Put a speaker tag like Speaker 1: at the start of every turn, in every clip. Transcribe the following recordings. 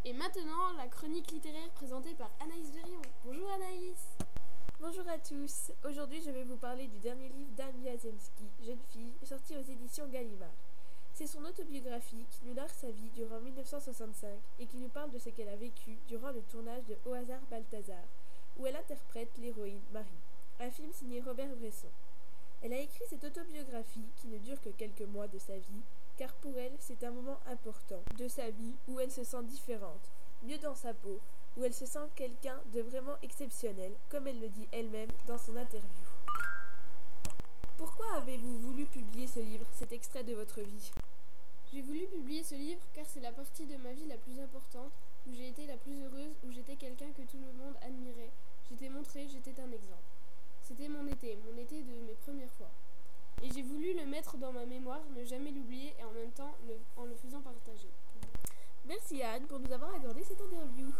Speaker 1: Et maintenant, la chronique littéraire présentée par Anaïs Verion. Bonjour Anaïs.
Speaker 2: Bonjour à tous, aujourd'hui je vais vous parler du dernier livre d'Anne Jasemski, jeune fille, sorti aux éditions Gallimard. C'est son autobiographie qui nous narre sa vie durant 1965 et qui nous parle de ce qu'elle a vécu durant le tournage de Au hasard Balthazar, où elle interprète l'héroïne Marie, un film signé Robert Bresson. Elle a écrit cette autobiographie qui ne dure que quelques mois de sa vie, car pour elle c'est un moment important de sa vie où elle se sent différente, mieux dans sa peau, où elle se sent quelqu'un de vraiment exceptionnel, comme elle le dit elle-même dans son interview. Pourquoi avez-vous voulu publier ce livre, cet extrait de votre vie ?
Speaker 1: J'ai voulu publier ce livre car c'est la partie de ma vie la plus importante, où j'ai été la plus heureuse, où j'étais quelqu'un que tout le monde admirait. J'étais montrée, j'étais un exemple. C'était mon été de mes premières fois. Et j'ai voulu le mettre dans ma mémoire, ne jamais l'oublier et en même temps en le faisant partager.
Speaker 2: Merci Anne pour nous avoir accordé cette interview.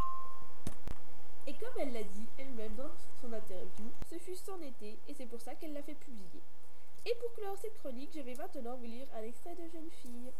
Speaker 2: Et comme elle l'a dit elle-même dans son interview, ce fut son été et c'est pour ça qu'elle l'a fait publier. Et pour clore cette chronique, je vais maintenant vous lire un extrait de Jeune fille.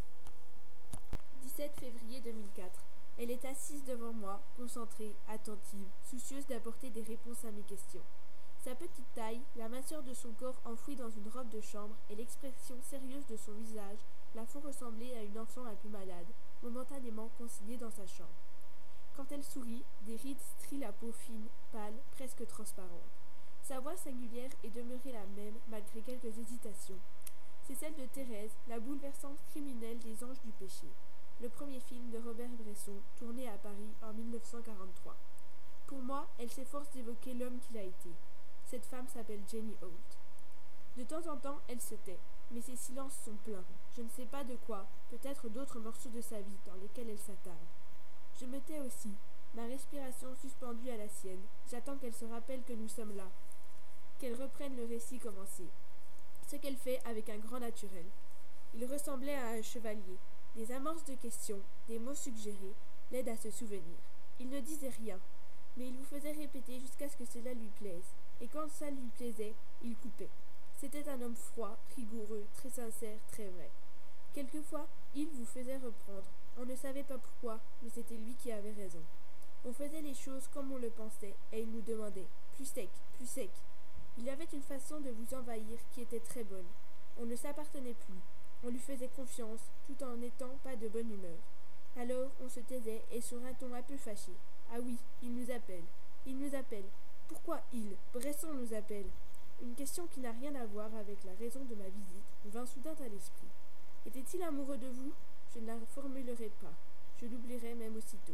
Speaker 2: 17 février 2004. Elle est assise devant moi, concentrée, attentive, soucieuse d'apporter des réponses à mes questions. Sa petite taille, la minceur de son corps enfouie dans une robe de chambre et l'expression sérieuse de son visage la font ressembler à une enfant un peu malade, momentanément consignée dans sa chambre. Quand elle sourit, des rides strient la peau fine, pâle, presque transparente. Sa voix singulière est demeurée la même malgré quelques hésitations. C'est celle de Thérèse, la bouleversante criminelle des Anges du péché, le premier film de Robert Bresson, tourné à Paris en 1943. Pour moi, elle s'efforce d'évoquer l'homme qu'il a été. Cette femme s'appelle Jenny Holt. De temps en temps, elle se tait, mais ses silences sont pleins. Je ne sais pas de quoi, peut-être d'autres morceaux de sa vie dans lesquels elle s'attarde. Je me tais aussi, ma respiration suspendue à la sienne. J'attends qu'elle se rappelle que nous sommes là, qu'elle reprenne le récit commencé. Ce qu'elle fait avec un grand naturel. Il ressemblait à un chevalier. Des amorces de questions, des mots suggérés, l'aident à se souvenir. Il ne disait rien, mais il vous faisait répéter jusqu'à ce que cela lui plaise. Et quand ça lui plaisait, il coupait. C'était un homme froid, rigoureux, très sincère, très vrai. Quelquefois, il vous faisait reprendre. On ne savait pas pourquoi, mais c'était lui qui avait raison. On faisait les choses comme on le pensait, et il nous demandait « plus sec, plus sec ». Il avait une façon de vous envahir qui était très bonne. On ne s'appartenait plus. On lui faisait confiance, tout en n'étant pas de bonne humeur. Alors, on se taisait, et sur un ton un peu fâché. « Ah oui, il nous appelle. Il nous appelle. Pourquoi il, Bresson, nous appelle ?» Une question qui n'a rien à voir avec la raison de ma visite vint soudain à l'esprit. Était-il amoureux de vous ? Je ne la formulerai pas. Je l'oublierai même aussitôt.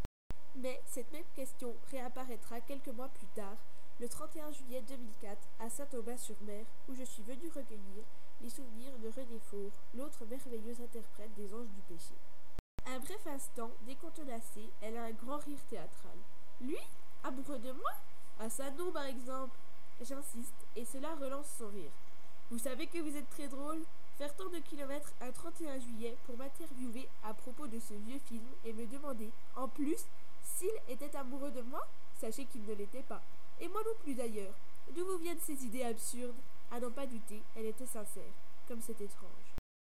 Speaker 2: Mais cette même question réapparaîtra quelques mois plus tard, le 31 juillet 2004, à Saint-Aubin-sur-Mer, où je suis venue recueillir les souvenirs de René Faure, l'autre merveilleuse interprète des Anges du péché. Un bref instant, décontenancée, elle a un grand rire théâtral. Lui ? Amoureux de moi ? À ça non, par exemple. J'insiste, et cela relance son rire. Vous savez que vous êtes très drôle ? Faire tant de kilomètres un 31 juillet pour m'interviewer à propos de ce vieux film et me demander, en plus, s'il était amoureux de moi ? Sachez qu'il ne l'était pas. Et moi non plus d'ailleurs. D'où vous viennent ces idées absurdes ? À n'en pas douter, elle était sincère. Comme c'est étrange.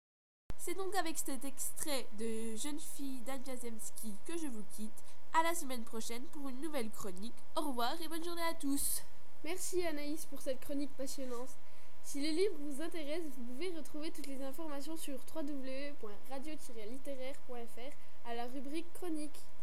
Speaker 2: C'est donc avec cet extrait de Jeune fille d'Anne Jasemski que je vous quitte. À la semaine prochaine pour une nouvelle chronique. Au revoir et bonne journée à tous.
Speaker 1: Merci Anaïs pour cette chronique passionnante. Si le livre vous intéresse, vous pouvez retrouver toutes les informations sur www.radio-littéraire.fr à la rubrique chronique.